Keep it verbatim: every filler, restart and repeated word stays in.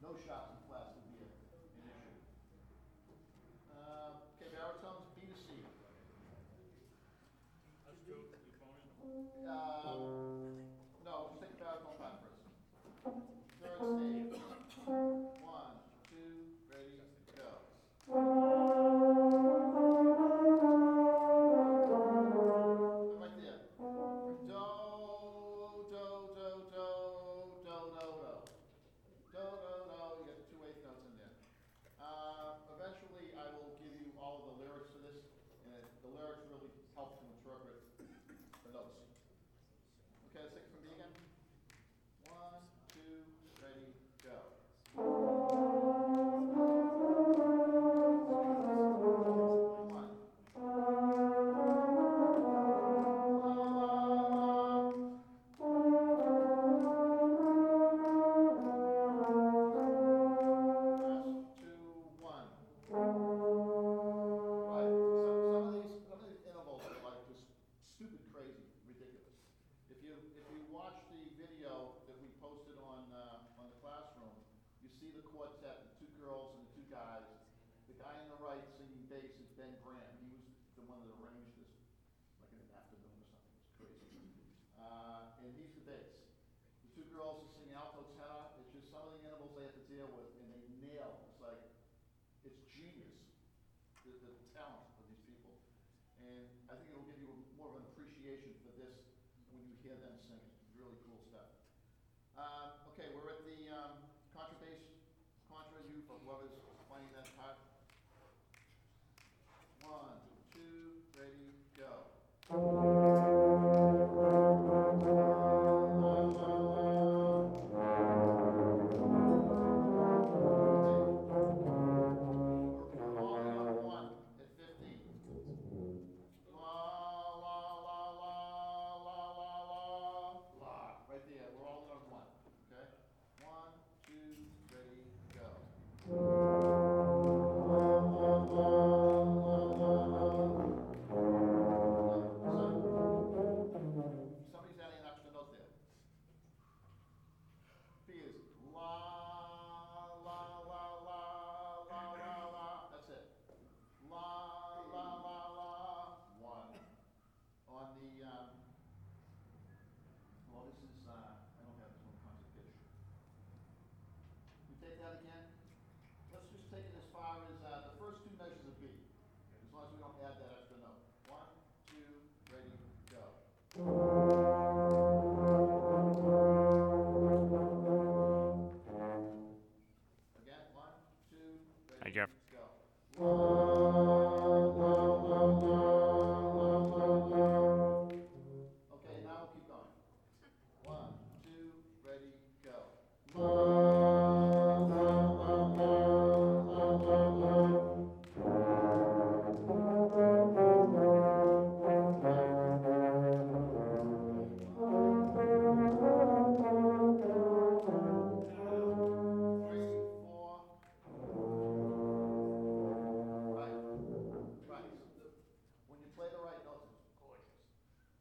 no shots and flats would be a, an issue. Uh, okay, baritones, B to C. That's two, you phone in? Um, no, just take the baritone part first. Third stage. One, two, ready, go. Right there. Do, do, do, do, do, do, do. Do, do, do. You got the two eighth notes in there. Uh, eventually, I will give you all of the lyrics for this, and the lyrics really help to interpret the notes. Okay, let's take it from B again. One, two, ready, go. One. Last two, one. Right. Some, some of these, some of these intervals are like just stupid, crazy, ridiculous. If you if you watch the video that we posted on uh, on the classroom, you see the quartet, the two girls and the two guys. The guy on the right singing bass is Ben Graham. He was the one that arranged this, like in an afternoon or something. It's crazy. Uh, and he's the bass. The two girls are singing alto tenor. It's just some of the intervals they have to deal with, and they nail. It's like it's genius. The, the talent of these people. And I think it'll give you more of an appreciation for this when you hear them sing it. Really cool stuff. Um, okay, we're at the um, contrabass, contra you for whoever's playing that part. One, two, ready, go. We're all on one at fifteen. La la la la la la la la. Right there. We're all on one. Okay? One, two, ready, go. La la la la la la. Somebody's adding an extra note there. B is la la la la la la la. That's it. La la la la. One. On the um, well, this is uh, I don't have this one concert pitch. We take that again. Let's just take it as far as uh, the first two measures of B, as long as we don't add that extra note. One, two, ready, go.